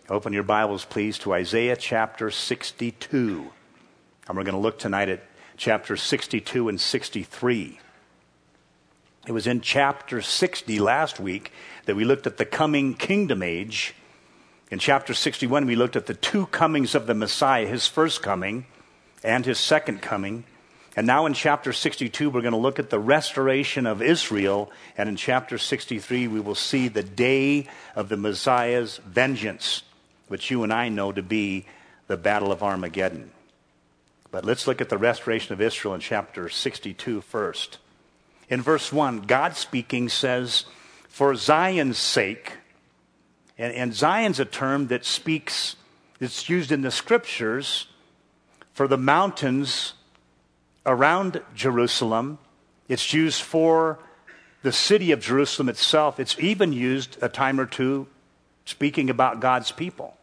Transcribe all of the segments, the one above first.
Open your Bibles, please, to Isaiah chapter 62. And we're going to look tonight at chapter 62 and 63. It was in chapter 60 last week that we looked at the coming kingdom age. In chapter 61, we looked at the two comings of the Messiah, his first coming and his second coming. And now in chapter 62, we're going to look at the restoration of Israel. And in chapter 63, we will see the day of the Messiah's vengeance, which you and I know to be the Battle of Armageddon. But let's look at the restoration of Israel in chapter 62 first. In verse 1, God speaking says, "For Zion's sake," and Zion's a term that speaks, it's used in the scriptures for the mountains around Jerusalem. It's used for the city of Jerusalem itself. It's even used a time or two speaking about God's people.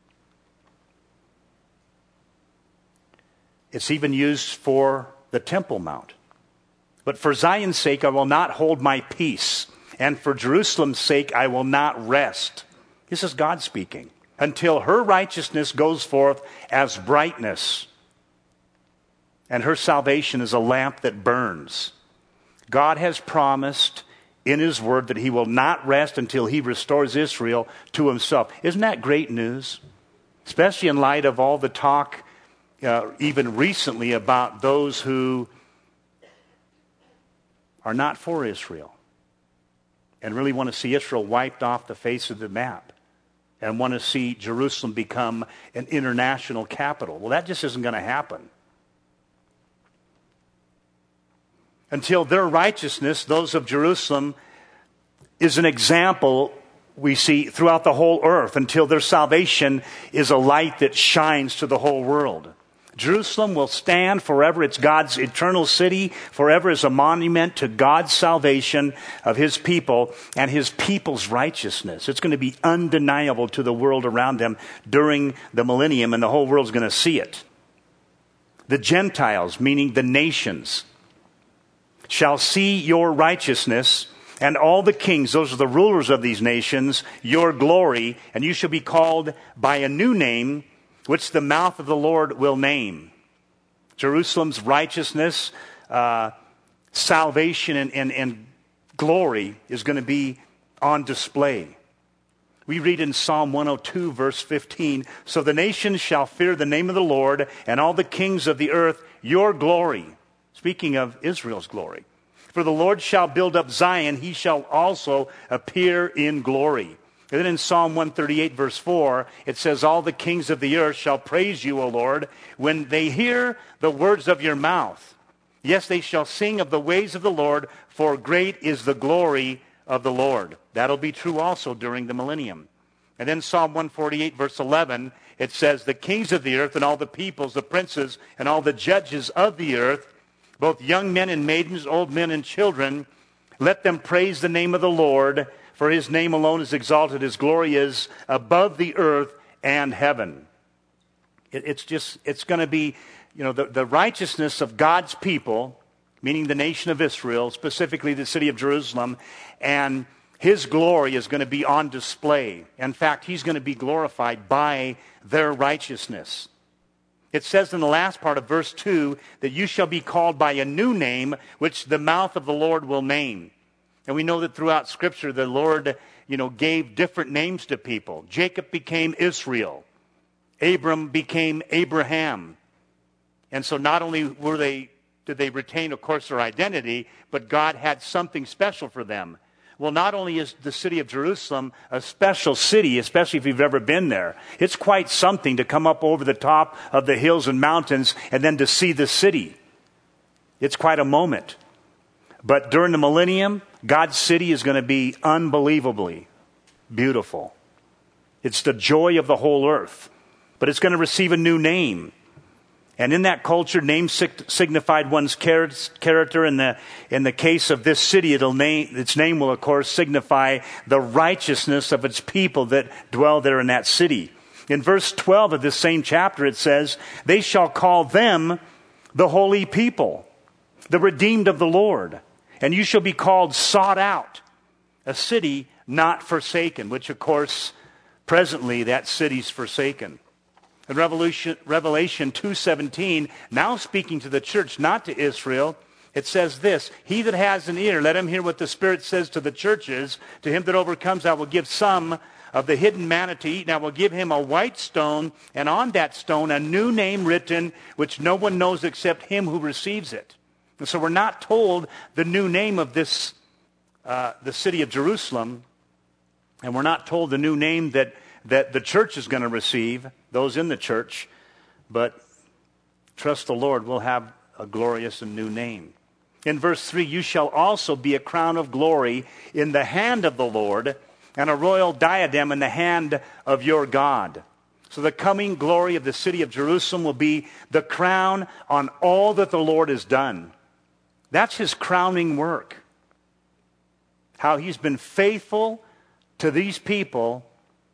It's even used for the Temple Mount. But for Zion's sake I will not hold my peace, and for Jerusalem's sake I will not rest. This is God speaking. Until her righteousness goes forth as brightness, and her salvation is a lamp that burns. God has promised in his word that he will not rest until he restores Israel to himself. Isn't that great news? Especially in light of all the talk even recently about those who are not for Israel and really want to see Israel wiped off the face of the map and want to see Jerusalem become an international capital. Well, that just isn't going to happen. Until their righteousness, those of Jerusalem, is an example we see throughout the whole earth, until their salvation is a light that shines to the whole world. Jerusalem will stand forever. It's God's eternal city, forever as a monument to God's salvation of his people and his people's righteousness. It's going to be undeniable to the world around them during the millennium, and the whole world's going to see it. The Gentiles, meaning the nations, shall see your righteousness, and all the kings, those are the rulers of these nations, your glory, and you shall be called by a new name, which the mouth of the Lord will name. Jerusalem's righteousness, salvation, and glory is going to be on display. We read in Psalm 102, verse 15, "So the nations shall fear the name of the Lord, and all the kings of the earth your glory." Speaking of Israel's glory. "For the Lord shall build up Zion, he shall also appear in glory." And then in Psalm 138, verse 4, it says, "All the kings of the earth shall praise you, O Lord, when they hear the words of your mouth. Yes, they shall sing of the ways of the Lord, for great is the glory of the Lord." That'll be true also during the millennium. And then Psalm 148, verse 11, it says, "The kings of the earth and all the peoples, the princes and all the judges of the earth, both young men and maidens, old men and children, let them praise the name of the Lord, for his name alone is exalted. His glory is above the earth and heaven." It's going to be, the righteousness of God's people, meaning the nation of Israel, specifically the city of Jerusalem, and his glory is going to be on display. In fact, he's going to be glorified by their righteousness. It says in the last part of verse 2 that you shall be called by a new name, which the mouth of the Lord will name. And we know that throughout Scripture, the Lord, gave different names to people. Jacob became Israel. Abram became Abraham. And so not only did they retain, of course, their identity, but God had something special for them. Well, not only is the city of Jerusalem a special city, especially if you've ever been there, it's quite something to come up over the top of the hills and mountains and then to see the city. It's quite a moment. But during the millennium, God's city is going to be unbelievably beautiful. It's the joy of the whole earth. But it's going to receive a new name. And in that culture, names signified one's character. In the case of this city, its name will, of course, signify the righteousness of its people that dwell there in that city. In verse 12 of this same chapter, it says, "They shall call them the holy people, the redeemed of the Lord. And you shall be called sought out, a city not forsaken," which, of course, Presently, that city's forsaken. In Revelation 2:17, now speaking to the church, not to Israel, it says this, he that has an ear, let him hear what the Spirit says to the churches. To him that overcomes, I will give some of the hidden manna to eat, and I will give him a white stone, and on that stone a new name written, which no one knows except him who receives it. And so we're not told the new name of this, the city of Jerusalem, and we're not told the new name that the church is going to receive, those in the church, but trust the Lord, we'll have a glorious and new name. In verse 3, you shall also be a crown of glory in the hand of the Lord, and a royal diadem in the hand of your God. So the coming glory of the city of Jerusalem will be the crown on all that the Lord has done. That's his crowning work. How he's been faithful to these people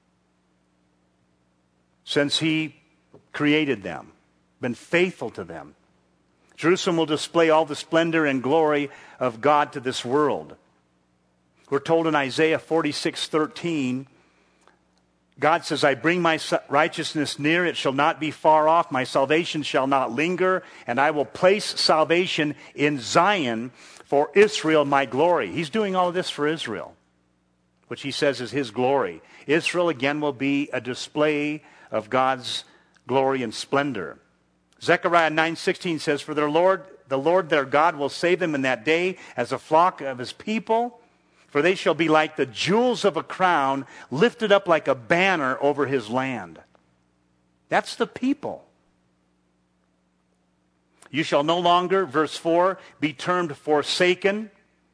since he created them. Been faithful to them. Jerusalem will display all the splendor and glory of God to this world. We're told in Isaiah 46:13, God says, I bring my righteousness near, it shall not be far off, my salvation shall not linger, and I will place salvation in Zion for Israel, my glory. He's doing all of this for Israel, which he says is his glory. Israel again will be a display of God's glory and splendor. Zechariah 9:16 says, for the Lord their God will save them in that day as a flock of his people. For they shall be like the jewels of a crown, lifted up like a banner over his land. That's the people. You shall no longer, verse 4, be termed forsaken,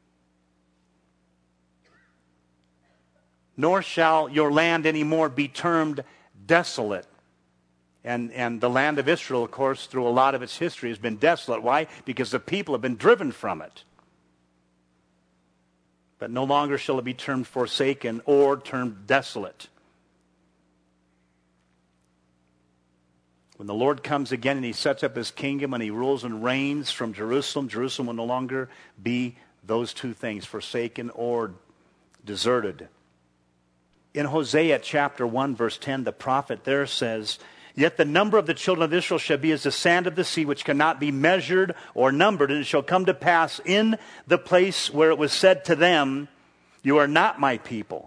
nor shall your land anymore be termed desolate. And the land of Israel, of course, through a lot of its history has been desolate. Why? Because the people have been driven from it. But no longer shall it be termed forsaken or termed desolate. When the Lord comes again and he sets up his kingdom and he rules and reigns from Jerusalem, Jerusalem will no longer be those two things, forsaken or deserted. In Hosea chapter 1, verse 10, the prophet there says, yet the number of the children of Israel shall be as the sand of the sea, which cannot be measured or numbered. And it shall come to pass in the place where it was said to them, you are not my people.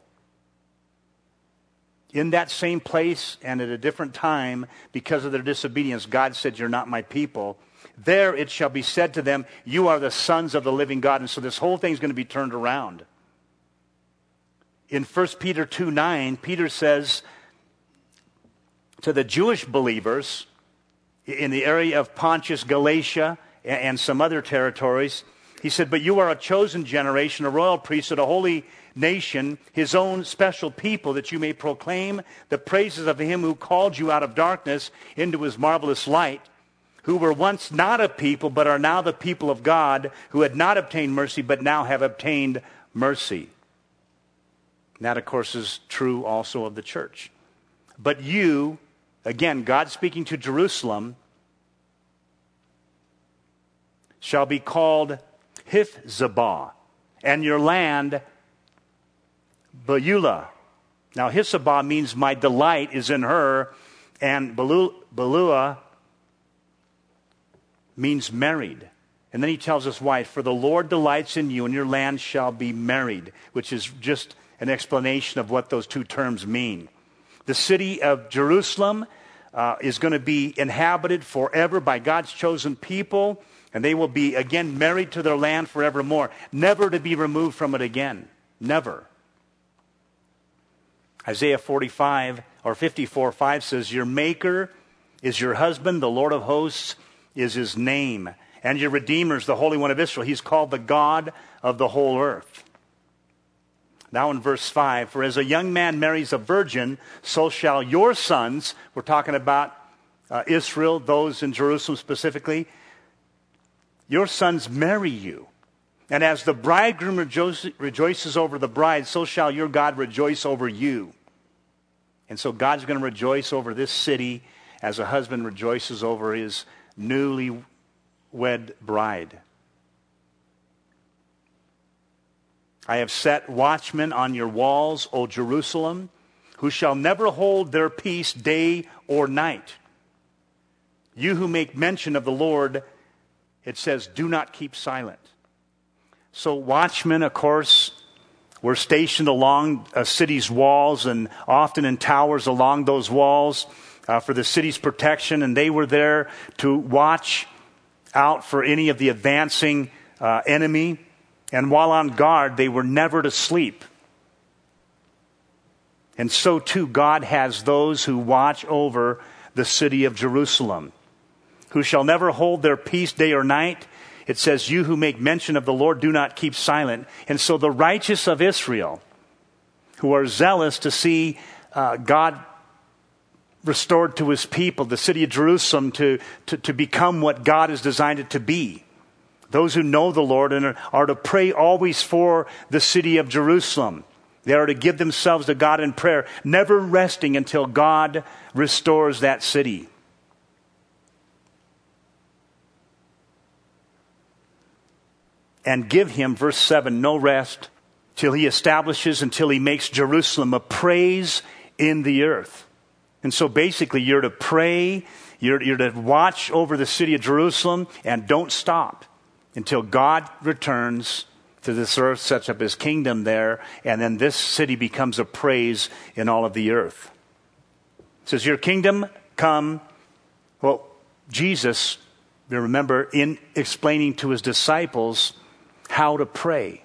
In that same place and at a different time, because of their disobedience, God said, you're not my people. There it shall be said to them, you are the sons of the living God. And so this whole thing is going to be turned around. In 1 Peter 2:9, Peter says to the Jewish believers in the area of Pontus, Galatia, and some other territories, he said, but you are a chosen generation, a royal priesthood, a holy nation, his own special people, that you may proclaim the praises of him who called you out of darkness into his marvelous light, who were once not a people, but are now the people of God, who had not obtained mercy, but now have obtained mercy. And that, of course, is true also of the church. But you, again, God speaking to Jerusalem, shall be called Hephzibah, and your land Beulah. Now, Hephzibah means my delight is in her, and Beulah means married. And then he tells us why. For the Lord delights in you, and your land shall be married, which is just an explanation of what those two terms mean. The city of Jerusalem is going to be inhabited forever by God's chosen people, and they will be again married to their land forevermore, never to be removed from it again. Never. Isaiah 54:5 says, your maker is your husband, the Lord of hosts is his name, and your Redeemer is the Holy One of Israel. He's called the God of the whole earth. Now in verse 5, for as a young man marries a virgin, so shall your sons, we're talking about Israel, those in Jerusalem specifically, your sons marry you. And as the bridegroom rejoices over the bride, so shall your God rejoice over you. And so God's going to rejoice over this city as a husband rejoices over his newly wed bride. I have set watchmen on your walls, O Jerusalem. who shall never hold their peace day or night. You who make mention of the Lord, it says, do not keep silent. So watchmen, of course, were stationed along a city's walls and often in towers along those walls for the city's protection. And they were there to watch out for any of the advancing enemy. And while on guard, they were never to sleep. And so too, God has those who watch over the city of Jerusalem, who shall never hold their peace day or night. It says, you who make mention of the Lord, do not keep silent. And so the righteous of Israel, who are zealous to see God restored to his people, the city of Jerusalem to become what God has designed it to be. Those who know the Lord and are to pray always for the city of Jerusalem. They are to give themselves to God in prayer, never resting until God restores that city. And give him, verse 7, no rest till he establishes, until he makes Jerusalem a praise in the earth. And so basically you're to pray, you're to watch over the city of Jerusalem, and don't stop until God returns to this earth, sets up his kingdom there, and then this city becomes a praise in all of the earth. It says, your kingdom come. Well, Jesus, you remember, in explaining to his disciples how to pray,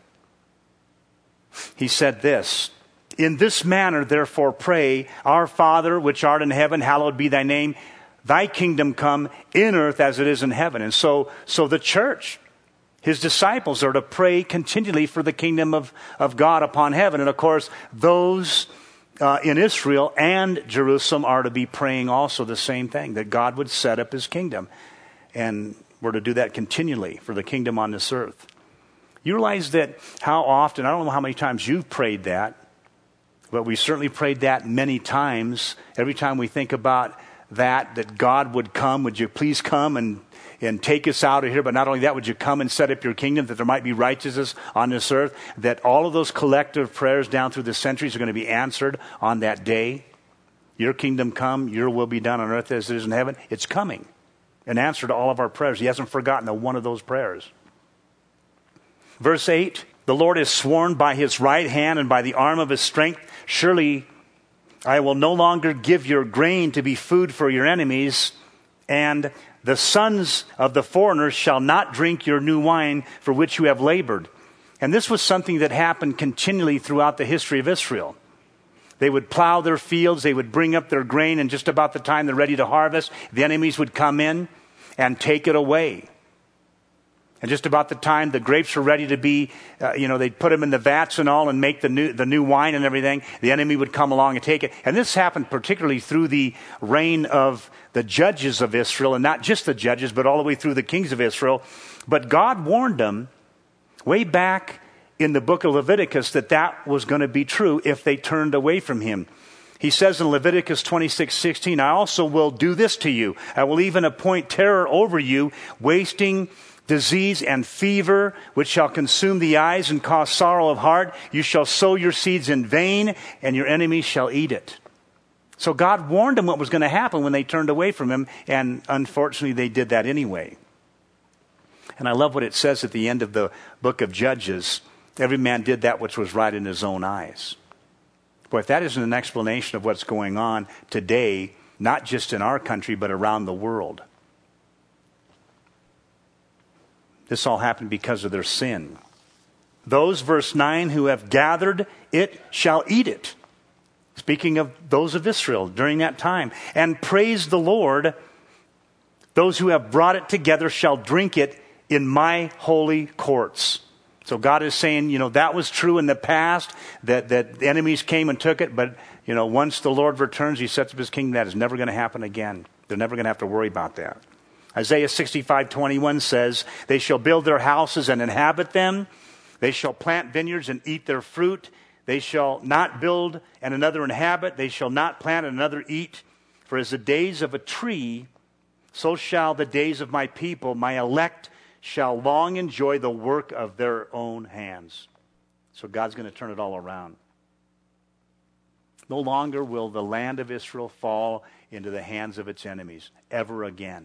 he said this, in this manner, therefore, pray, our Father, which art in heaven, hallowed be thy name. Thy kingdom come in earth as it is in heaven. And so the church, his disciples, are to pray continually for the kingdom of God upon heaven. And of course, those in Israel and Jerusalem are to be praying also the same thing, that God would set up his kingdom. And we're to do that continually for the kingdom on this earth. You realize that how often, I don't know how many times you've prayed that, but we certainly prayed that many times. Every time we think about that God would come, would you please come and take us out of here? But not only that, would you come and set up your kingdom, that there might be righteousness on this earth, that all of those collective prayers down through the centuries are going to be answered on that day. Your kingdom come, your will be done on earth as it is in heaven. It's coming. An answer to all of our prayers. He hasn't forgotten a one of those prayers. Verse 8, the Lord has sworn by his right hand and by the arm of his strength, surely I will no longer give your grain to be food for your enemies, and the sons of the foreigners shall not drink your new wine for which you have labored. And this was something that happened continually throughout the history of Israel. They would plow their fields, they would bring up their grain, and just about the time they're ready to harvest, the enemies would come in and take it away. And just about the time the grapes were ready to be, they'd put them in the vats and all and make the new wine and everything, the enemy would come along and take it. And this happened particularly through the reign of the judges of Israel, and not just the judges, but all the way through the kings of Israel. But God warned them way back in the book of Leviticus that was going to be true if they turned away from him. He says in Leviticus 26:16, I also will do this to you. I will even appoint terror over you, wasting, disease and fever, which shall consume the eyes and cause sorrow of heart. You shall sow your seeds in vain, and your enemies shall eat it. So God warned them what was going to happen when they turned away from him, and unfortunately they did that anyway. And I love what it says at the end of the book of Judges. Every man did that which was right in his own eyes. Boy, if that isn't an explanation of what's going on today, not just in our country, but around the world. This all happened because of their sin. Those, verse 9, who have gathered it shall eat it. Speaking of those of Israel during that time. And praise the Lord. Those who have brought it together shall drink it in my holy courts. So God is saying, that was true in the past, that the enemies came and took it. But, once the Lord returns, he sets up his kingdom. That is never going to happen again. They're never going to have to worry about that. Isaiah 65:21 says, they shall build their houses and inhabit them. They shall plant vineyards and eat their fruit. They shall not build and another inhabit. They shall not plant and another eat. For as the days of a tree, so shall the days of my people. My elect shall long enjoy the work of their own hands. So God's going to turn it all around. No longer will the land of Israel fall into the hands of its enemies ever again.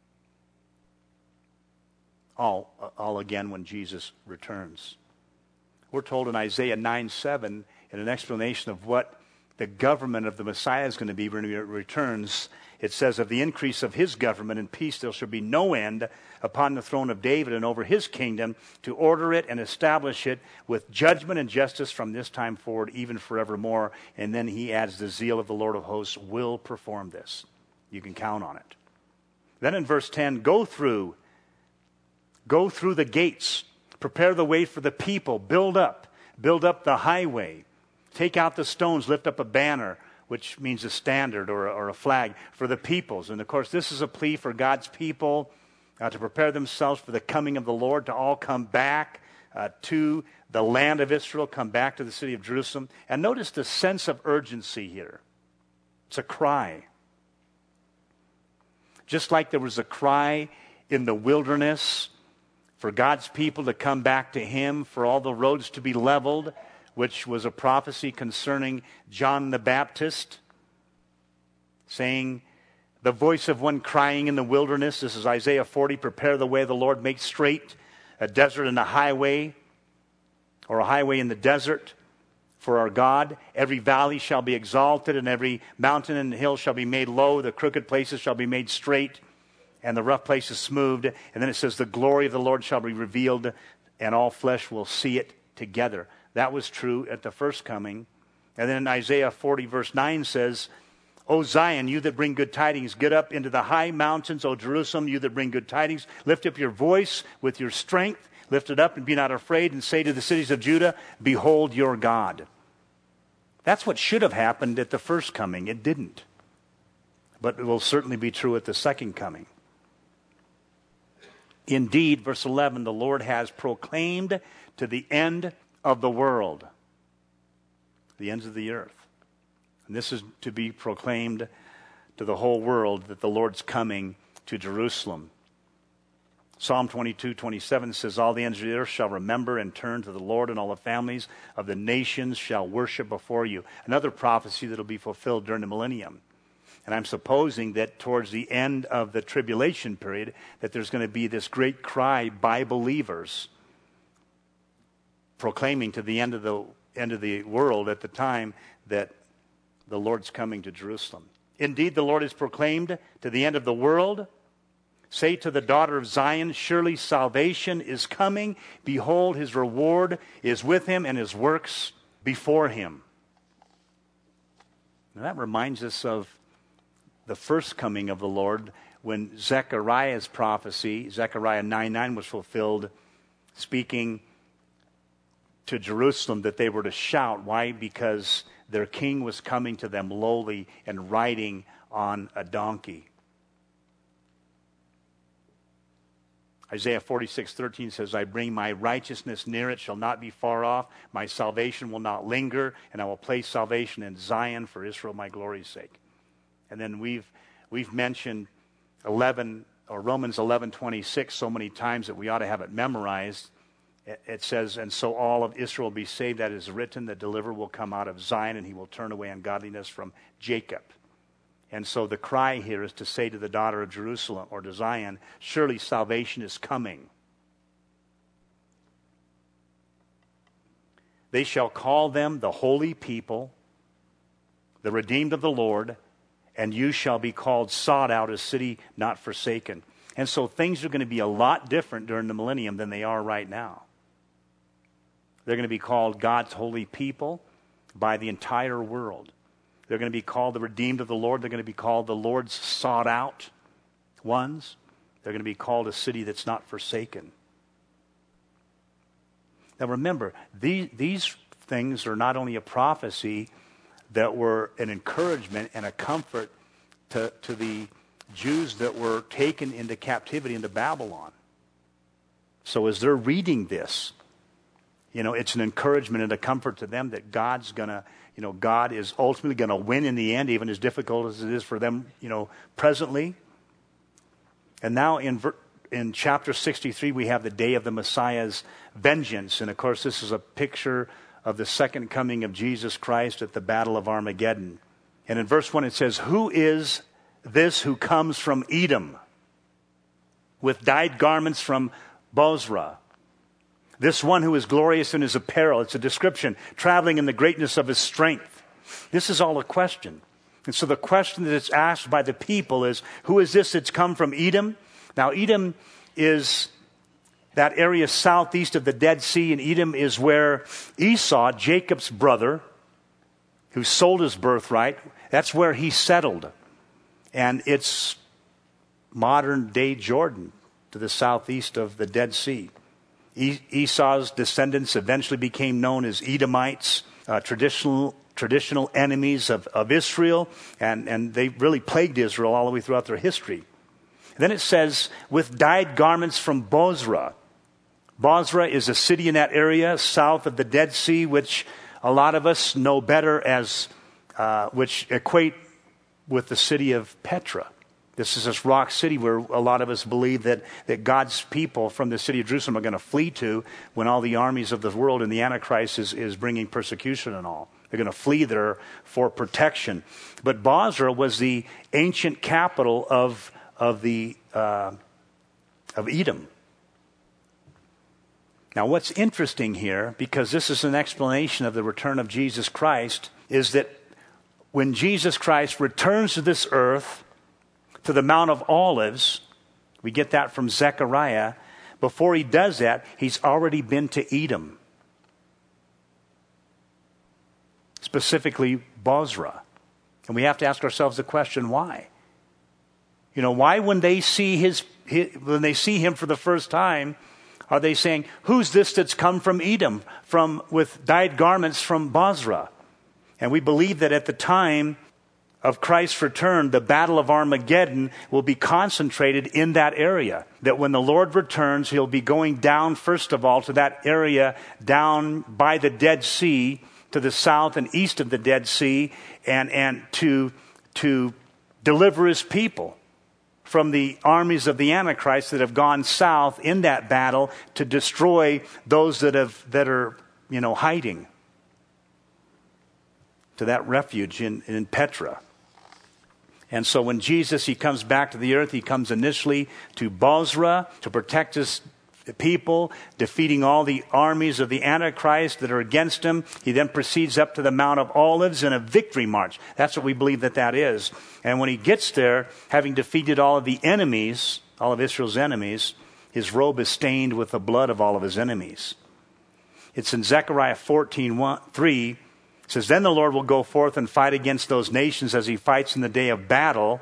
All again when Jesus returns. We're told in Isaiah 9:7, in an explanation of what the government of the Messiah is going to be when he returns, it says, of the increase of his government and peace there shall be no end upon the throne of David and over his kingdom, to order it and establish it with judgment and justice from this time forward, even forevermore. And then he adds, the zeal of the Lord of hosts will perform this. You can count on it. Then in verse 10, go through the gates, prepare the way for the people, build up the highway, take out the stones, lift up a banner, which means a standard or a flag for the peoples. And of course, this is a plea for God's people to prepare themselves for the coming of the Lord, to all come back to the land of Israel, come back to the city of Jerusalem. And notice the sense of urgency here. It's a cry. Just like there was a cry in the wilderness for God's people to come back to him, for all the roads to be leveled, which was a prophecy concerning John the Baptist, saying, the voice of one crying in the wilderness. This is Isaiah 40, prepare the way of the Lord, make straight a desert and a highway, or a highway in the desert for our God. Every valley shall be exalted, and every mountain and hill shall be made low. The crooked places shall be made straight, and the rough places smoothed. And then it says, the glory of the Lord shall be revealed, and all flesh will see it together. That was true at the first coming. And then Isaiah 40 verse 9 says, O Zion, you that bring good tidings, get up into the high mountains. O Jerusalem, you that bring good tidings, lift up your voice with your strength. Lift it up and be not afraid, and say to the cities of Judah, behold your God. That's what should have happened at the first coming. It didn't. But it will certainly be true at the second coming. Indeed, verse 11, the Lord has proclaimed to the end of the world, the ends of the earth. And this is to be proclaimed to the whole world, that the Lord's coming to Jerusalem. Psalm 22:27 says, all the ends of the earth shall remember and turn to the Lord, and all the families of the nations shall worship before you. Another prophecy that will be fulfilled during the millennium. And I'm supposing that towards the end of the tribulation period, that there's going to be this great cry by believers proclaiming to the end of the world at the time that the Lord's coming to Jerusalem. Indeed, the Lord is proclaimed to the end of the world. Say to the daughter of Zion, surely salvation is coming. Behold, his reward is with him, and his works before him. Now that reminds us of the first coming of the Lord, when Zechariah's prophecy, Zechariah 9:9, was fulfilled, speaking to Jerusalem that they were to shout. Why? Because their king was coming to them lowly and riding on a donkey. Isaiah 46:13 says, I bring my righteousness near, it shall not be far off. My salvation will not linger, and I will place salvation in Zion for Israel, my glory's sake. And then we've mentioned Romans 11:26 so many times that we ought to have it memorized. It says, and so all of Israel will be saved. That is written, the deliverer will come out of Zion, and he will turn away ungodliness from Jacob. And so the cry here is to say to the daughter of Jerusalem, or to Zion, surely salvation is coming. They shall call them the holy people, the redeemed of the Lord, and you shall be called sought out, a city not forsaken. And so things are going to be a lot different during the millennium than they are right now. They're going to be called God's holy people by the entire world. They're going to be called the redeemed of the Lord. They're going to be called the Lord's sought out ones. They're going to be called a city that's not forsaken. Now remember, these things are not only a prophecy that were an encouragement and a comfort to the Jews that were taken into captivity into Babylon. So as they're reading this, it's an encouragement and a comfort to them that God's going to, God is ultimately going to win in the end, even as difficult as it is for them, presently. And now in chapter 63, we have the day of the Messiah's vengeance. And of course, this is a picture of the second coming of Jesus Christ at the Battle of Armageddon. And in verse 1 it says, "Who is this who comes from Edom with dyed garments from Bozrah? This one who is glorious in his apparel," it's a description, "traveling in the greatness of his strength." This is all a question. And so the question that's asked by the people is, who is this that's come from Edom? Now, Edom is that area southeast of the Dead Sea, and Edom is where Esau, Jacob's brother, who sold his birthright, that's where he settled. And it's modern-day Jordan to the southeast of the Dead Sea. Esau's descendants eventually became known as Edomites, traditional enemies of Israel, and they really plagued Israel all the way throughout their history. Then it says, with dyed garments from Bozrah. Bozrah is a city in that area south of the Dead Sea, which a lot of us know better as, which equate with the city of Petra. This is this rock city where a lot of us believe that God's people from the city of Jerusalem are going to flee to when all the armies of the world and the Antichrist is bringing persecution and all. They're going to flee there for protection. But Bozrah was the ancient capital of Edom. Now, what's interesting here, because this is an explanation of the return of Jesus Christ, is that when Jesus Christ returns to this earth, to the Mount of Olives, we get that from Zechariah, before he does that, he's already been to Edom. Specifically, Bozrah. And we have to ask ourselves the question, why? You know, why when they see when they see him for the first time, are they saying, who's this that's come from Edom, with dyed garments from Bozrah? And we believe that at the time of Christ's return, the Battle of Armageddon will be concentrated in that area. That when the Lord returns, he'll be going down, first of all, to that area down by the Dead Sea, to the south and east of the Dead Sea, and to deliver his people from the armies of the Antichrist that have gone south in that battle to destroy those that are hiding to that refuge in Petra. And so when Jesus, he comes back to the earth, he comes initially to Bozrah to protect his people, defeating all the armies of the Antichrist that are against him. He then proceeds up to the Mount of Olives in a victory march. That's what we believe that is. And when he gets there, having defeated all of the enemies, all of Israel's enemies, his robe is stained with the blood of all of his enemies. It's in Zechariah 14:3. It says, "Then the Lord will go forth and fight against those nations as he fights in the day of battle."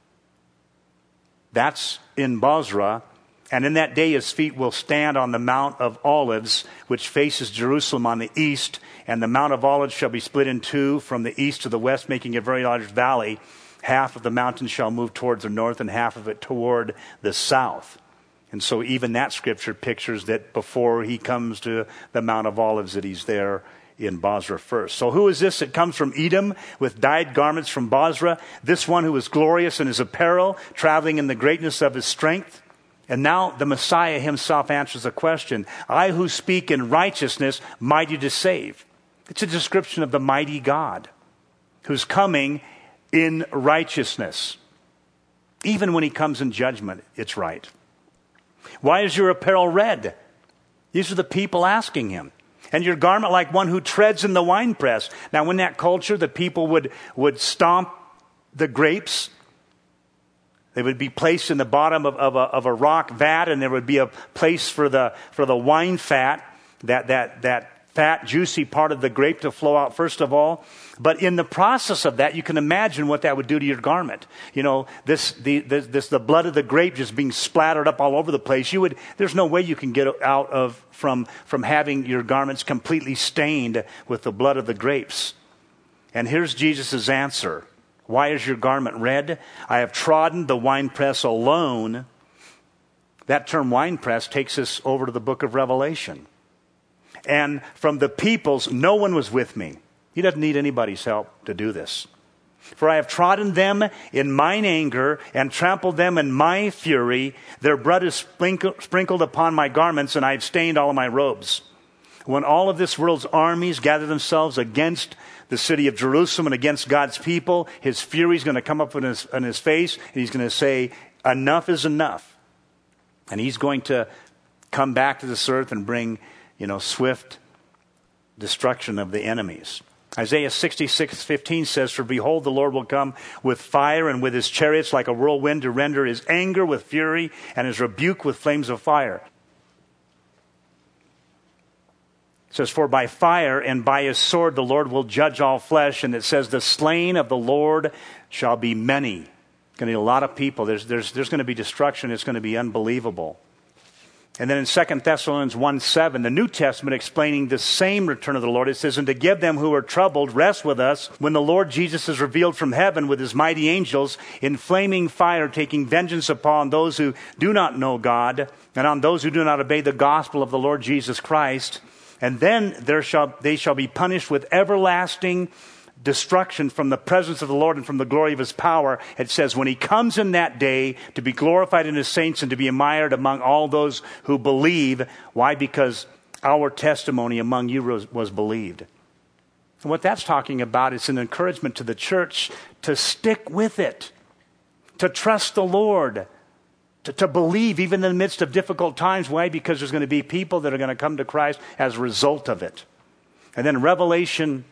That's in Bozrah. "And in that day his feet will stand on the Mount of Olives, which faces Jerusalem on the east. And the Mount of Olives shall be split in two from the east to the west, making a very large valley. Half of the mountain shall move towards the north and half of it toward the south." And so even that scripture pictures that before he comes to the Mount of Olives, that he's there in Bozrah first. So who is this that comes from Edom with dyed garments from Bozrah? This one who is glorious in his apparel, traveling in the greatness of his strength. And now the Messiah himself answers the question, "I who speak in righteousness, mighty to save." It's a description of the mighty God who's coming in righteousness. Even when he comes in judgment, it's right. "Why is your apparel red?" These are the people asking him. "And your garment like one who treads in the winepress." Now, in that culture, the people would stomp the grapes. They would be placed in the bottom of a rock vat, and there would be a place for the wine fat, that fat, juicy part of the grape to flow out first of all. But in the process of that, you can imagine what that would do to your garment. You know, the blood of the grape just being splattered up all over the place. There's no way you can get out from having your garments completely stained with the blood of the grapes. And here's Jesus' answer. "Why is your garment red? I have trodden the winepress alone." That term winepress takes us over to the book of Revelation. "And from the peoples, no one was with me." He doesn't need anybody's help to do this. "For I have trodden them in mine anger and trampled them in my fury. Their blood is sprinkled upon my garments, and I have stained all of my robes. When all of this world's armies gather themselves against the city of Jerusalem and against God's people, his fury is going to come up on his face, and he's going to say, enough is enough. And he's going to come back to this earth and bring, swift destruction of the enemies. Isaiah 66:15 says, for behold, the Lord will come with fire and with his chariots like a whirlwind to render his anger with fury and his rebuke with flames of fire. It says, for by fire and by his sword the Lord will judge all flesh. And it says, the slain of the Lord shall be many. It's going to be a lot of people. There's going to be destruction. It's going to be unbelievable. And then in 2 Thessalonians 1:7, the New Testament explaining the same return of the Lord, it says, and to give them who are troubled rest with us when the Lord Jesus is revealed from heaven with his mighty angels in flaming fire, taking vengeance upon those who do not know God and on those who do not obey the gospel of the Lord Jesus Christ. And then they shall be punished with everlasting destruction from the presence of the Lord and from the glory of his power. It says, when he comes in that day to be glorified in his saints and to be admired among all those who believe. Why? Because our testimony among you was believed. And what that's talking about is an encouragement to the church to stick with it, to trust the Lord, to believe even in the midst of difficult times. Why? Because there's going to be people that are going to come to Christ as a result of it. And then Revelation.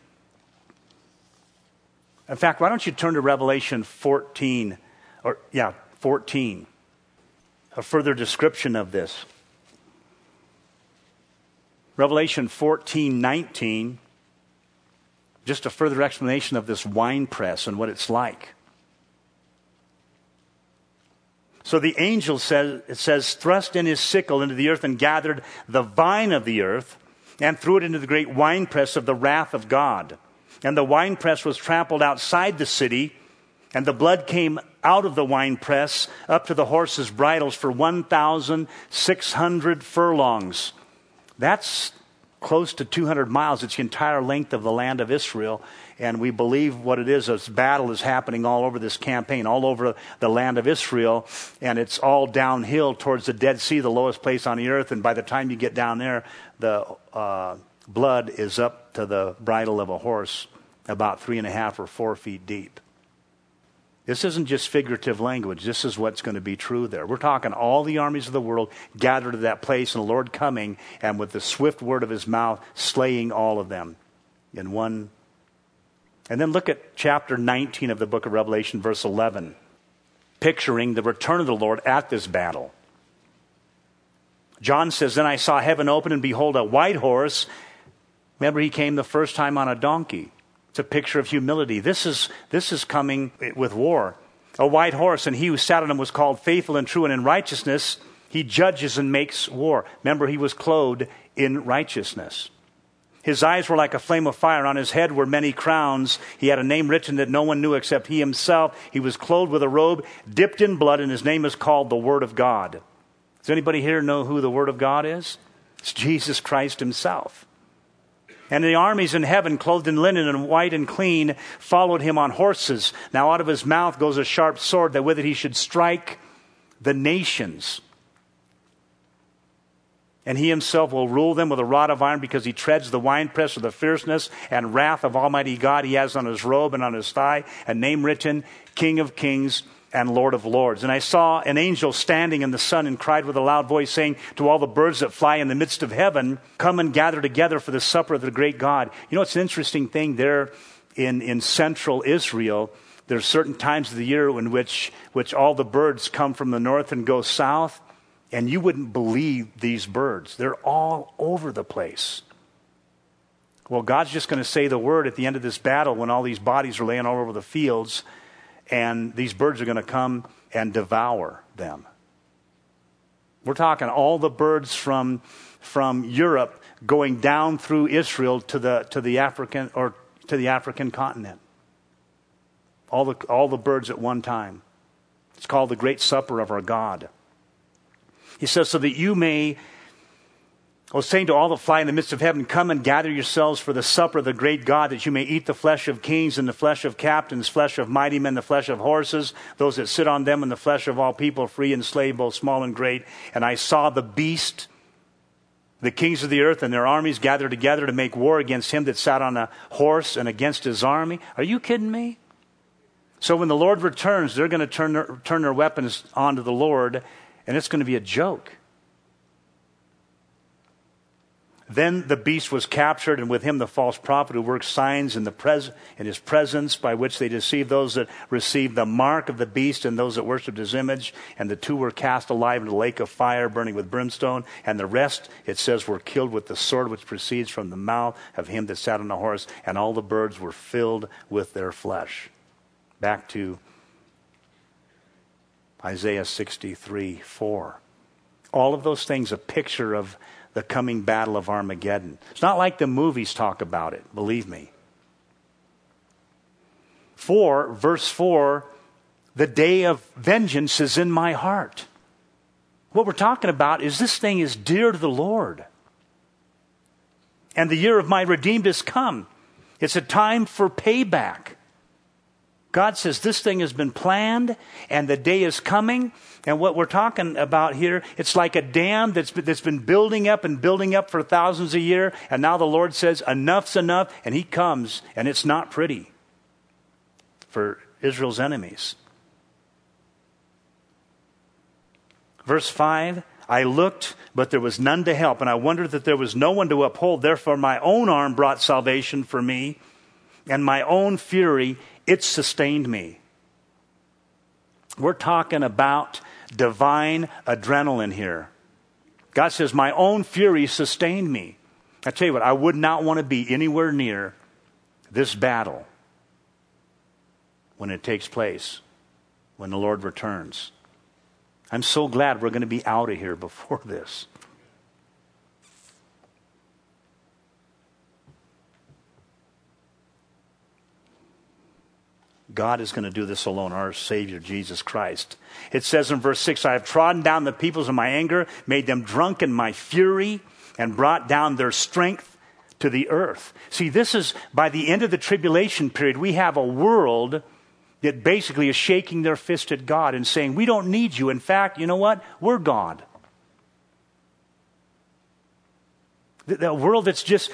In fact, why don't you turn to Revelation 14, 14, a further description of this. Revelation 14:19, just a further explanation of this winepress and what it's like. So the angel says, thrust in his sickle into the earth and gathered the vine of the earth and threw it into the great winepress of the wrath of God. And the winepress was trampled outside the city, and the blood came out of the winepress up to the horses' bridles for 1,600 furlongs. That's close to 200 miles. It's the entire length of the land of Israel. And we believe what it is, this battle is happening all over this campaign, all over the land of Israel. And it's all downhill towards the Dead Sea, the lowest place on the earth. And by the time you get down there, the blood is up to the bridle of a horse, about 3.5 or 4 feet deep. This isn't just figurative language. This is what's going to be true there. We're talking all the armies of the world gathered to that place, and the Lord coming, and with the swift word of his mouth, slaying all of them in one. And then look at chapter 19 of the book of Revelation, verse 11, picturing the return of the Lord at this battle. John says, then I saw heaven open, and behold, a white horse. Remember, he came the first time on a donkey. It's a picture of humility. This is coming with war. A white horse, and he who sat on him was called Faithful and True, and in righteousness he judges and makes war. Remember, he was clothed in righteousness. His eyes were like a flame of fire. On his head were many crowns. He had a name written that no one knew except he himself. He was clothed with a robe dipped in blood, and his name is called the Word of God. Does anybody here know who the Word of God is? It's Jesus Christ himself. And the armies in heaven, clothed in linen and white and clean, followed him on horses. Now out of his mouth goes a sharp sword, that with it he should strike the nations. And he himself will rule them with a rod of iron, because he treads the winepress of the fierceness and wrath of Almighty God. He has on his robe and on his thigh a name written, King of Kings and Lord of Lords. And I saw an angel standing in the sun and cried with a loud voice, saying to all the birds that fly in the midst of heaven, come and gather together for the supper of the great God. You know, it's an interesting thing there in central Israel. There's certain times of the year in which all the birds come from the north and go south, and you wouldn't believe these birds. They're all over the place. Well, God's just going to say the word at the end of this battle when all these bodies are laying all over the fields, and these birds are going to come and devour them. We're talking all the birds from Europe going down through Israel to the African continent. All the birds at one time. It's called the Great Supper of our God. He says, so that you may, saying to all that fly in the midst of heaven, come and gather yourselves for the supper of the great God, that you may eat the flesh of kings and the flesh of captains, flesh of mighty men, the flesh of horses, those that sit on them, and the flesh of all people, free and slave, both small and great. And I saw the beast. The kings of the earth and their armies gathered together to make war against him that sat on a horse and against his army. Are you kidding me? So when the Lord returns, they're going to turn their weapons onto the Lord, and it's going to be a joke. Then the beast was captured, and with him the false prophet who worked signs in his presence, by which they deceived those that received the mark of the beast and those that worshipped his image. And the two were cast alive into the lake of fire, burning with brimstone. And the rest, it says, were killed with the sword which proceeds from the mouth of him that sat on the horse. And all the birds were filled with their flesh. Back to Isaiah 63:4. All of those things, a picture of the coming battle of Armageddon. It's not like the movies talk about it, believe me. 4, verse 4, the day of vengeance is in my heart. What we're talking about is this thing is dear to the Lord. And the year of my redeemed has come. It's a time for payback. God says this thing has been planned and the day is coming. And what we're talking about here, it's like a dam that's been building up and building up for thousands of years. And now the Lord says, enough's enough. And he comes, and it's not pretty for Israel's enemies. Verse 5, I looked, but there was none to help. And I wondered that there was no one to uphold. Therefore my own arm brought salvation for me. And my own fury, it sustained me. We're talking about divine adrenaline here. God says, my own fury sustained me. I tell you what, I would not want to be anywhere near this battle when it takes place, when the Lord returns. I'm so glad we're going to be out of here before this. God is going to do this alone, our Savior, Jesus Christ. It says in verse 6, I have trodden down the peoples in my anger, made them drunk in my fury, and brought down their strength to the earth. See, this is, by the end of the tribulation period, we have a world that basically is shaking their fist at God and saying, we don't need you. In fact, you know what? We're God. The world that's just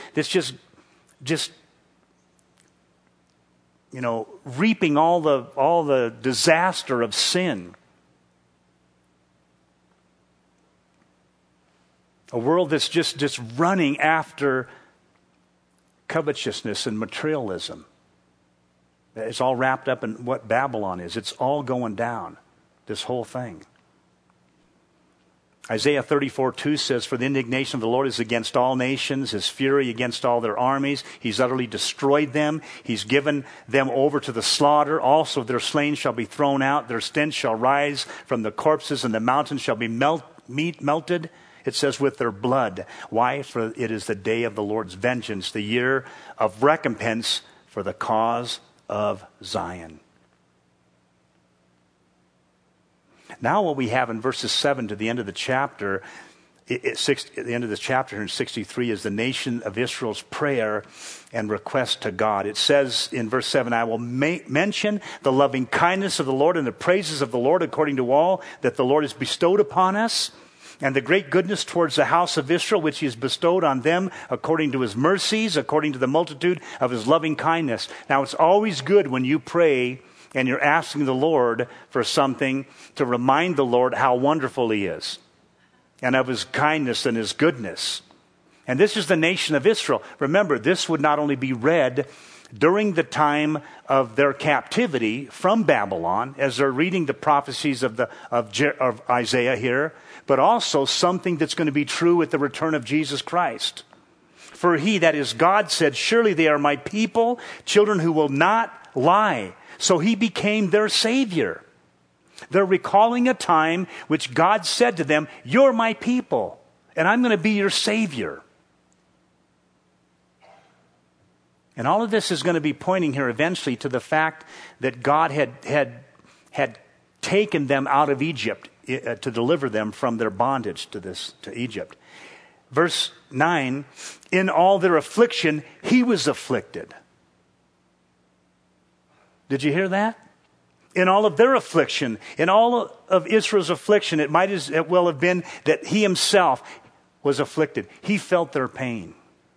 reaping all the disaster of sin. A world that's just running after covetousness and materialism. It's all wrapped up in what Babylon is. It's all going down, this whole thing. Isaiah 34:2 says, for the indignation of the Lord is against all nations, his fury against all their armies. He's utterly destroyed them. He's given them over to the slaughter. Also their slain shall be thrown out. Their stench shall rise from the corpses, and the mountains shall be melted. It says with their blood. Why? For it is the day of the Lord's vengeance, the year of recompense for the cause of Zion. Now what we have in verses 7 to the end of the chapter, at the end of this chapter in 63, is the nation of Israel's prayer and request to God. It says in verse 7, I will mention the loving kindness of the Lord and the praises of the Lord according to all that the Lord has bestowed upon us, and the great goodness towards the house of Israel, which he has bestowed on them according to his mercies, according to the multitude of his loving kindness. Now it's always good when you pray and you're asking the Lord for something to remind the Lord how wonderful he is and of his kindness and his goodness. And this is the nation of Israel. Remember, this would not only be read during the time of their captivity from Babylon, as they're reading the prophecies of Isaiah here, but also something that's going to be true at the return of Jesus Christ. For he, that is God, said, surely they are my people, children who will not lie. So he became their Savior. They're recalling a time which God said to them, you're my people, and I'm going to be your Savior. And all of this is going to be pointing here eventually to the fact that God had taken them out of Egypt to deliver them from their bondage to Egypt. Verse 9, in all their affliction, he was afflicted. Did you hear that? In all of their affliction, in all of Israel's affliction, it might as well have been that he himself was afflicted. He felt their pain.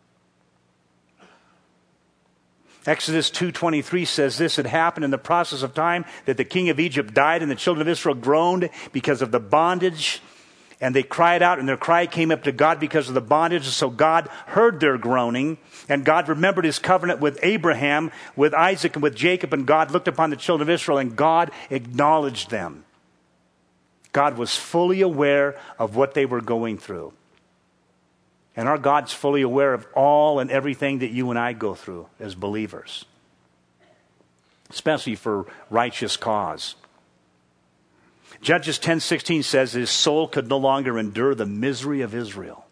Exodus 2:23 says this: it happened in the process of time that the king of Egypt died, and the children of Israel groaned because of the bondage. And they cried out, and their cry came up to God because of the bondage. So God heard their groaning, and God remembered his covenant with Abraham, with Isaac, and with Jacob. And God looked upon the children of Israel, and God acknowledged them. God was fully aware of what they were going through. And our God's fully aware of all and everything that you and I go through as believers, especially for righteous cause. Judges 10:16 says his soul could no longer endure the misery of Israel.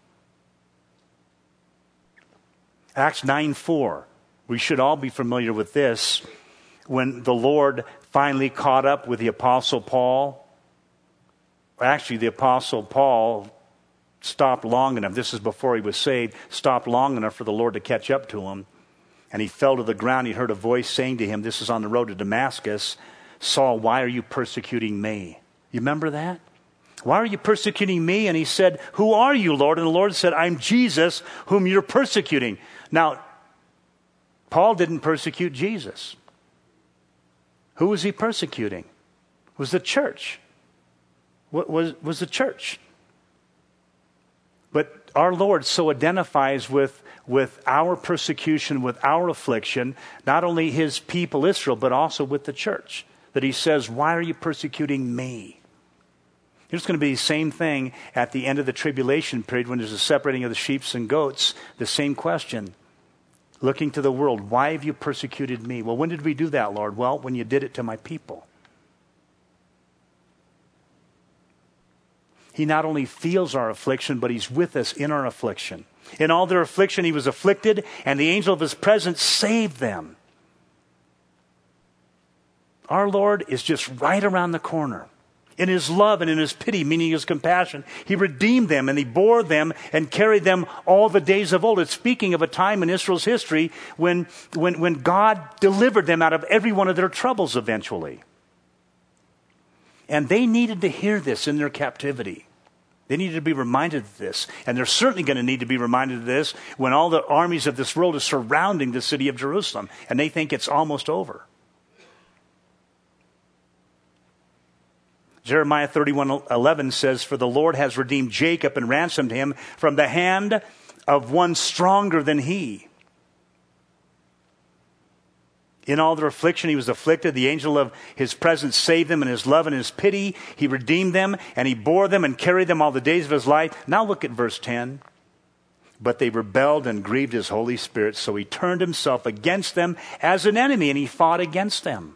Acts 9:4, we should all be familiar with this. When the Lord finally caught up with the Apostle Paul, actually the Apostle Paul stopped long enough, this is before he was saved, stopped long enough for the Lord to catch up to him. And he fell to the ground. He heard a voice saying to him, this is on the road to Damascus, Saul, why are you persecuting me? You remember that? Why are you persecuting me? And he said, who are you, Lord? And the Lord said, I'm Jesus, whom you're persecuting. Now, Paul didn't persecute Jesus. Who was he persecuting? It was the church. What was the church? But our Lord so identifies with our persecution, with our affliction, not only his people Israel, but also with the church, that he says, why are you persecuting me? There's going to be the same thing at the end of the tribulation period when there's a separating of the sheep and goats. The same question. Looking to the world, why have you persecuted me? Well, when did we do that, Lord? Well, when you did it to my people. He not only feels our affliction, but he's with us in our affliction. In all their affliction, he was afflicted, and the angel of his presence saved them. Our Lord is just right around the corner. In his love and in his pity, meaning his compassion, he redeemed them and he bore them and carried them all the days of old. It's speaking of a time in Israel's history when God delivered them out of every one of their troubles eventually. And they needed to hear this in their captivity. They needed to be reminded of this. And they're certainly going to need to be reminded of this when all the armies of this world are surrounding the city of Jerusalem and they think it's almost over. Jeremiah 31:11 says, for the Lord has redeemed Jacob and ransomed him from the hand of one stronger than he. In all their affliction, he was afflicted. The angel of his presence saved them in his love and his pity. He redeemed them and he bore them and carried them all the days of his life. Now look at verse 10. But they rebelled and grieved his Holy Spirit. So he turned himself against them as an enemy and he fought against them.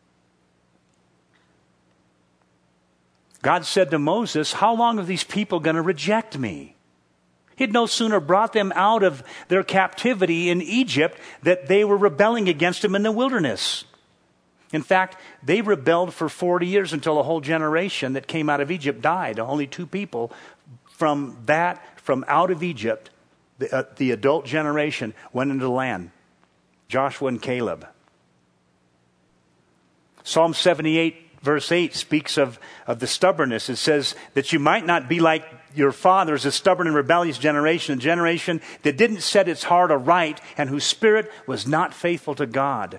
God said to Moses, how long are these people going to reject me? He'd no sooner brought them out of their captivity in Egypt that they were rebelling against him in the wilderness. In fact, they rebelled for 40 years until a whole generation that came out of Egypt died. Only 2 people from out of Egypt, the adult generation, went into the land. Joshua and Caleb. Psalm 78 Verse 8 speaks of the stubbornness. It says that you might not be like your fathers, a stubborn and rebellious generation, a generation that didn't set its heart aright and whose spirit was not faithful to God.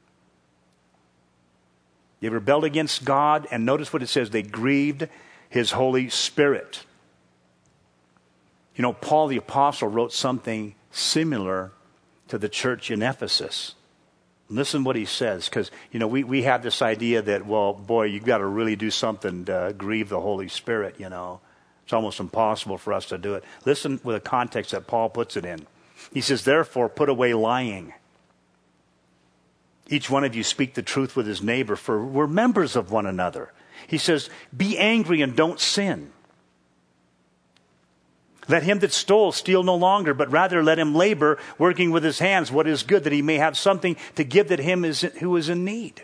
They rebelled against God, and notice what it says, they grieved his Holy Spirit. You know, Paul the Apostle wrote something similar to the church in Ephesus. Listen what he says, because, you know, we have this idea that, well, boy, you've got to really do something to grieve the Holy Spirit, you know. It's almost impossible for us to do it. Listen with the context that Paul puts it in. He says, therefore, put away lying. Each one of you speak the truth with his neighbor, for we're members of one another. He says, be angry and don't sin. Let him that stole steal no longer, but rather let him labor, working with his hands what is good, that he may have something to give that him who is in need.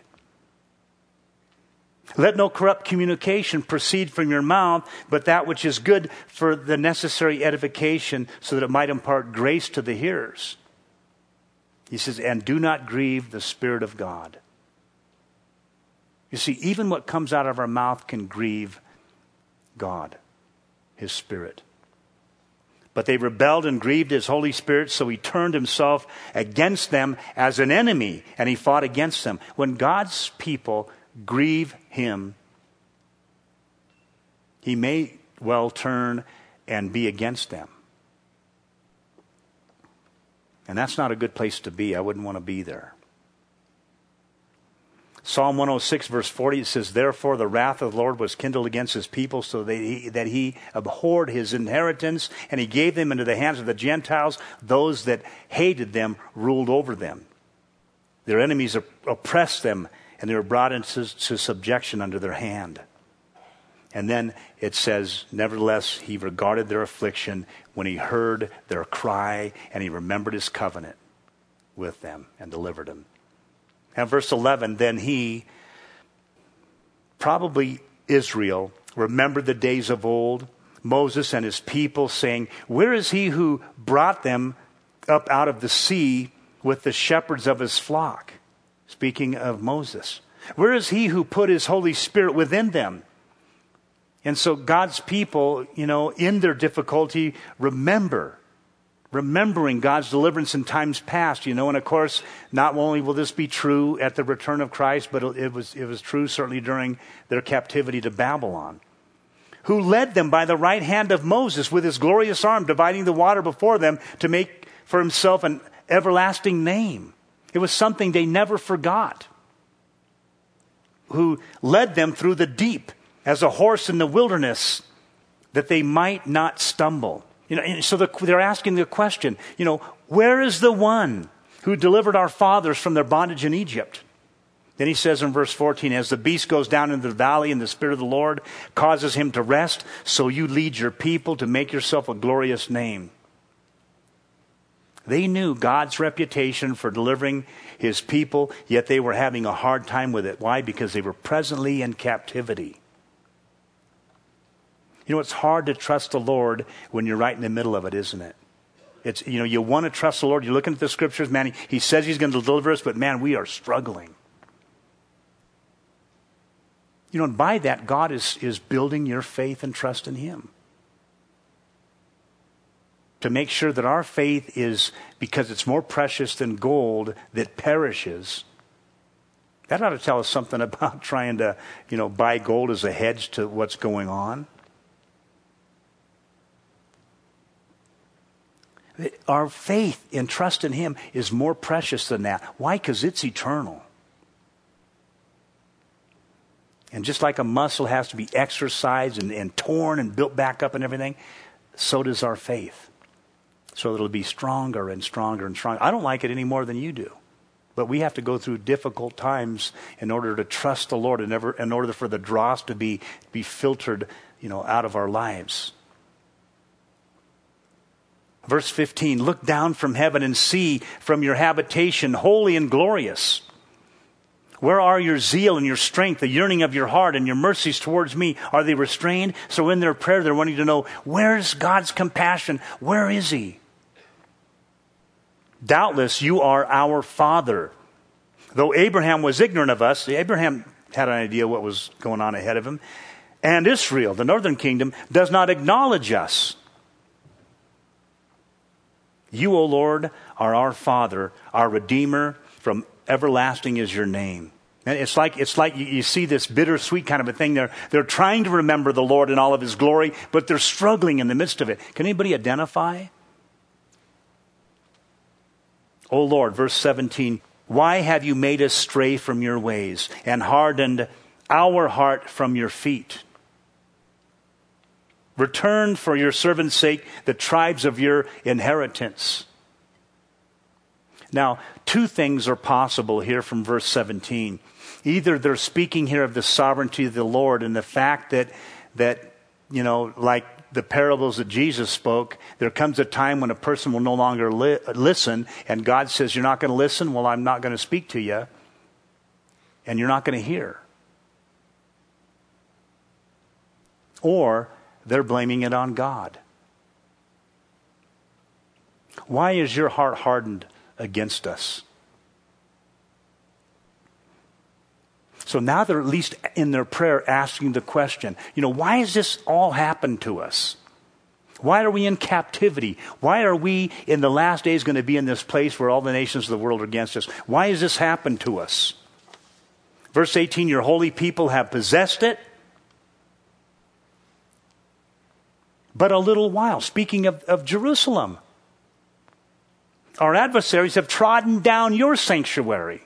Let no corrupt communication proceed from your mouth, but that which is good for the necessary edification, so that it might impart grace to the hearers. He says, and do not grieve the Spirit of God. You see, even what comes out of our mouth can grieve God, his Spirit. But they rebelled and grieved his Holy Spirit, so he turned himself against them as an enemy, and he fought against them. When God's people grieve him, he may well turn and be against them. And that's not a good place to be. I wouldn't want to be there. Psalm 106 verse 40, it says, "Therefore the wrath of the Lord was kindled against his people, so that he abhorred his inheritance, and he gave them into the hands of the Gentiles. Those that hated them ruled over them. Their enemies oppressed them, and they were brought into subjection under their hand." And then it says, "Nevertheless, he regarded their affliction when he heard their cry, and he remembered his covenant with them and delivered them." And verse 11, "Then he," probably Israel, "remembered the days of old, Moses and his people, saying, Where is he who brought them up out of the sea with the shepherds of his flock?" Speaking of Moses. "Where is he who put his Holy Spirit within them?" And so God's people, in their difficulty, remembering God's deliverance in times past, and of course, not only will this be true at the return of Christ, but it was true certainly during their captivity to Babylon. "Who led them by the right hand of Moses with his glorious arm, dividing the water before them to make for himself an everlasting name." It was something they never forgot. "Who led them through the deep as a horse in the wilderness, that they might not stumble." So they're asking the question, where is the one who delivered our fathers from their bondage in Egypt? Then he says in verse 14, "As the beast goes down into the valley and the Spirit of the Lord causes him to rest, so you lead your people to make yourself a glorious name." They knew God's reputation for delivering his people, yet they were having a hard time with it. Why? Because they were presently in captivity. It's hard to trust the Lord when you're right in the middle of it, isn't it? It's, you want to trust the Lord. You're looking at the scriptures, man, he says he's going to deliver us, but man, we are struggling. And by that, God is building your faith and trust in him. To make sure that our faith is, because it's more precious than gold that perishes. That ought to tell us something about trying to, buy gold as a hedge to what's going on. Our faith and trust in him is more precious than that. Why? Because it's eternal. And just like a muscle has to be exercised and torn and built back up and everything, so does our faith. So that it'll be stronger and stronger and stronger. I don't like it any more than you do. But we have to go through difficult times in order to trust the Lord, and in order for the dross to be filtered, out of our lives. Verse 15, "Look down from heaven and see from your habitation, holy and glorious. Where are your zeal and your strength, the yearning of your heart and your mercies towards me? Are they restrained?" So in their prayer, they're wanting to know, where's God's compassion? Where is he? "Doubtless you are our Father. Though Abraham was ignorant of us," Abraham had an idea what was going on ahead of him, "and Israel, the northern kingdom, does not acknowledge us. You, O Lord, are our Father, our Redeemer. From everlasting is your name." And it's like you see this bittersweet kind of a thing. They're trying to remember the Lord in all of his glory, but they're struggling in the midst of it. Can anybody identify? "O Lord," verse 17, "why have you made us stray from your ways and hardened our heart from your feet? Return for your servant's sake the tribes of your inheritance." Now, two things are possible here from verse 17. Either they're speaking here of the sovereignty of the Lord and the fact that like the parables that Jesus spoke, there comes a time when a person will no longer listen, and God says, "You're not going to listen? Well, I'm not going to speak to you, and you're not going to hear." Or they're blaming it on God. Why is your heart hardened against us? So now they're at least in their prayer asking the question, why has this all happened to us? Why are we in captivity? Why are we in the last days going to be in this place where all the nations of the world are against us? Why has this happened to us? Verse 18, your holy people have possessed it, but a little while. Speaking of Jerusalem, our adversaries have trodden down your sanctuary.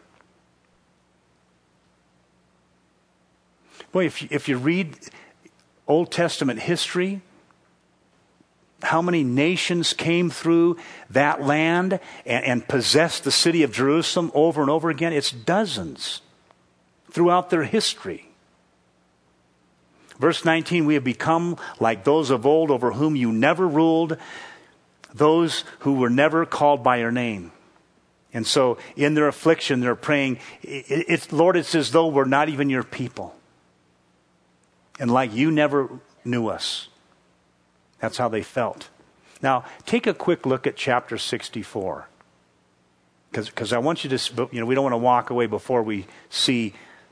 Boy, if you read Old Testament history, how many nations came through that land and possessed the city of Jerusalem over and over again? It's dozens throughout their history. Verse 19, we have become like those of old over whom you never ruled, those who were never called by your name. And so in their affliction, they're praying, Lord, it's as though we're not even your people. And like you never knew us. That's how they felt. Now, take a quick look at chapter 64. Because I want you to, we don't want to walk away before we see,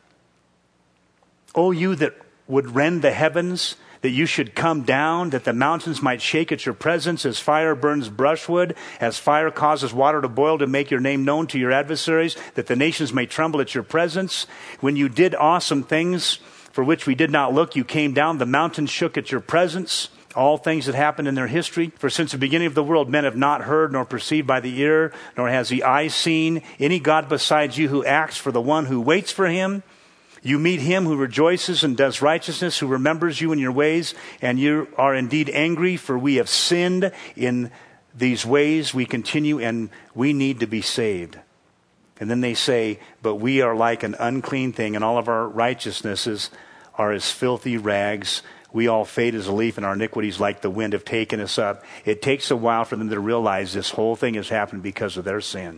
oh, you that would rend the heavens, that you should come down, that the mountains might shake at your presence, as fire burns brushwood, as fire causes water to boil to make your name known to your adversaries, that the nations may tremble at your presence. When you did awesome things for which we did not look, you came down, the mountains shook at your presence. All things that happened in their history. For since the beginning of the world, men have not heard nor perceived by the ear, nor has the eye seen any God besides you who acts for the one who waits for him. You meet him who rejoices and does righteousness, who remembers you in your ways, and you are indeed angry, for we have sinned in these ways. We continue and we need to be saved. And then they say, but we are like an unclean thing, and all of our righteousnesses are as filthy rags. We all fade as a leaf, and our iniquities like the wind have taken us up. It takes a while for them to realize this whole thing has happened because of their sin.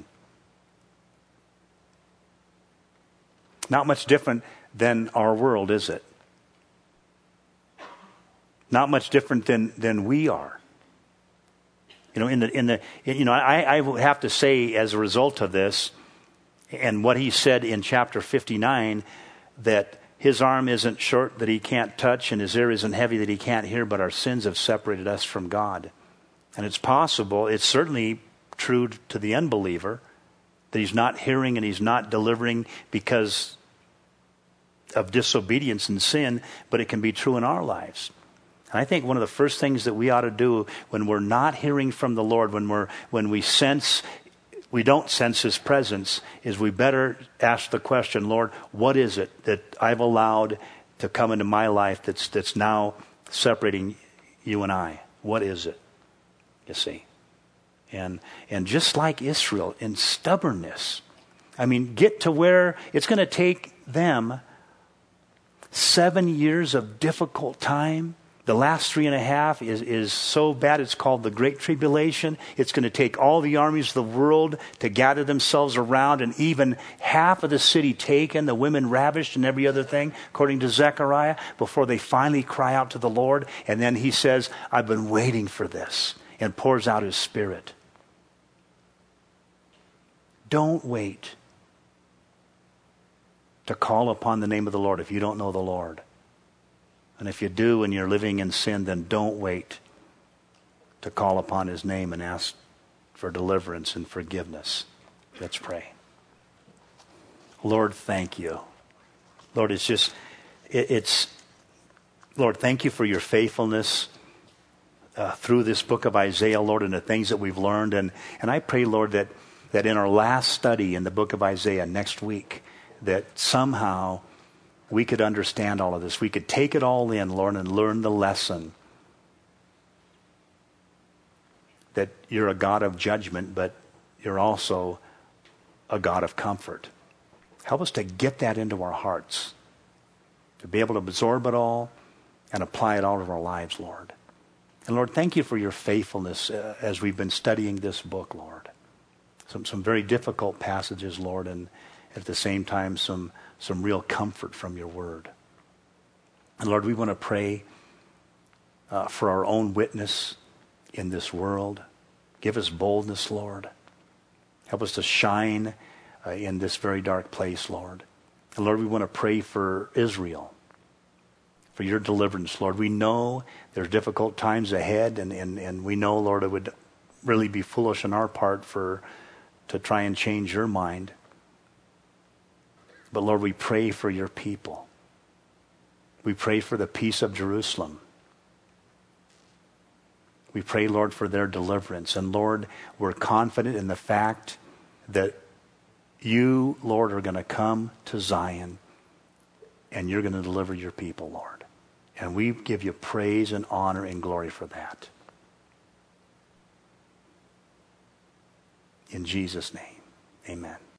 Not much different than our world, is it? Not much different than we are. I have to say, as a result of this, and what he said in chapter 59, that his arm isn't short that he can't touch, and his ear isn't heavy that he can't hear, but our sins have separated us from God. And it's possible, it's certainly true to the unbeliever, that he's not hearing and he's not delivering because of disobedience and sin, but it can be true in our lives. And I think one of the first things that we ought to do when we're not hearing from the Lord, when we don't sense his presence, is we better ask the question, Lord, what is it that I've allowed to come into my life that's now separating you and I? What is it? You see? And just like Israel, in stubbornness, get to where it's going to take them 7 years of difficult time. The last 3.5 is so bad, it's called the Great Tribulation. It's going to take all the armies of the world to gather themselves around, and even half of the city taken, the women ravished and every other thing, according to Zechariah, before they finally cry out to the Lord. And then he says, I've been waiting for this, and pours out his Spirit. Don't wait to call upon the name of the Lord if you don't know the Lord. And if you do and you're living in sin, then don't wait to call upon his name and ask for deliverance and forgiveness. Let's pray. Lord, thank you. Lord, Lord, thank you for your faithfulness through this book of Isaiah, Lord, and the things that we've learned. And I pray, Lord, that in our last study in the book of Isaiah next week, that somehow we could understand all of this. We could take it all in, Lord, and learn the lesson that you're a God of judgment, but you're also a God of comfort. Help us to get that into our hearts, to be able to absorb it all and apply it all to our lives, Lord. And Lord, thank you for your faithfulness as we've been studying this book, Lord. Some very difficult passages, Lord, and at the same time some real comfort from your word. And Lord, we want to pray for our own witness in this world. Give us boldness, Lord. Help us to shine in this very dark place, Lord. And Lord, we want to pray for Israel, for your deliverance, Lord. We know there's difficult times ahead, and we know, Lord, it would really be foolish on our part to try and change your mind. But Lord, we pray for your people. We pray for the peace of Jerusalem. We pray, Lord, for their deliverance. And Lord, we're confident in the fact that you, Lord, are going to come to Zion and you're going to deliver your people, Lord. And we give you praise and honor and glory for that. In Jesus' name, amen.